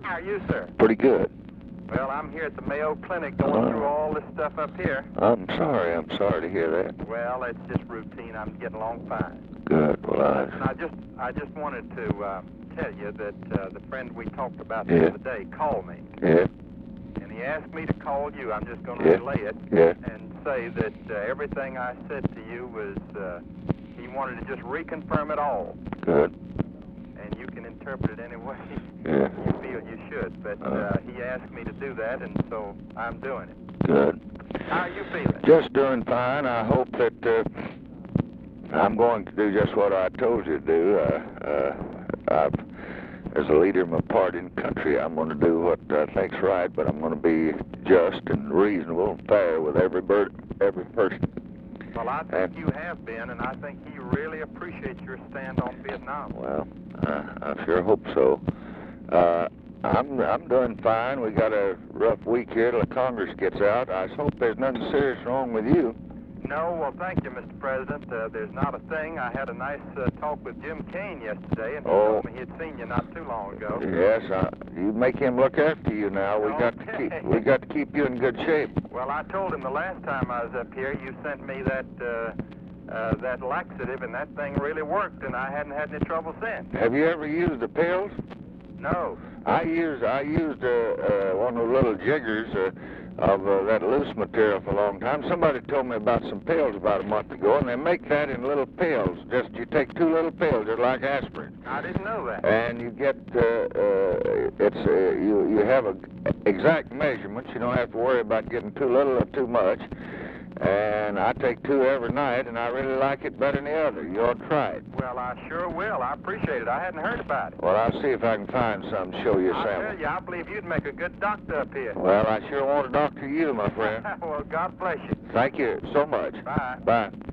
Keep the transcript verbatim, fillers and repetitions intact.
How are you, sir? Pretty good. Well, I'm here at the Mayo Clinic going Oh. through all this stuff up here. I'm sorry. I'm sorry to hear that. Well, it's just routine. I'm getting along fine. Good. Well, And I... I just, I just wanted to uh, tell you that uh, the friend we talked about the Yeah. other day called me, Yeah. and he asked me to call you. I'm just going to Yeah. relay it Yeah. and say that uh, everything I said to you was, uh, he wanted to just reconfirm it all, Good. and you can interpret it any way Yeah. you feel you should. But uh, he asked me to do that, and so I'm doing it. Good. How are you feeling? Just doing fine. I hope that uh, I'm going to do just what I told you to do. Uh, uh, I've, as a leader of my party and country, I'm going to do what I think's right, but I'm going to be just and reasonable and fair with every bird, every person. Well, I think you have been, and I think he really appreciates your stand on Vietnam. Well, uh, I sure hope so. Uh, I'm I'm doing fine. We got a rough week here till the Congress gets out. I hope there's nothing serious wrong with you. No, well, thank you, Mister President. Uh, there's not a thing. I had a nice uh, talk with Jim Kane yesterday, and he Oh. told me he had seen you not too long ago. Yes, uh, you make him look after you now. We got to Okay. keep we got to keep you in good shape. Well, I told him the last time I was up here, you sent me that uh, uh, that laxative, and that thing really worked, and I hadn't had any trouble since. Have you ever used the pills? No. I used I used uh, uh, one of the little jiggers uh, of uh, that loose material for a long time. Somebody told me about some pills about a month ago, and they make that in little pills. Just you take two little pills, just like aspirin, I didn't know that. and you get uh, uh, it's uh, you you have a exact measurement. You don't have to worry about getting too little or too much. And I take two every night, and I really like it better than the other. You ought to try it. Well, I sure will. I appreciate it. I hadn't heard about it. Well, I'll see if I can find some to show you a I sample. tell you, I believe you'd make a good doctor up here. Well, I sure want to doctor you, my friend. Well, God bless you. Thank you so much. Bye. Bye.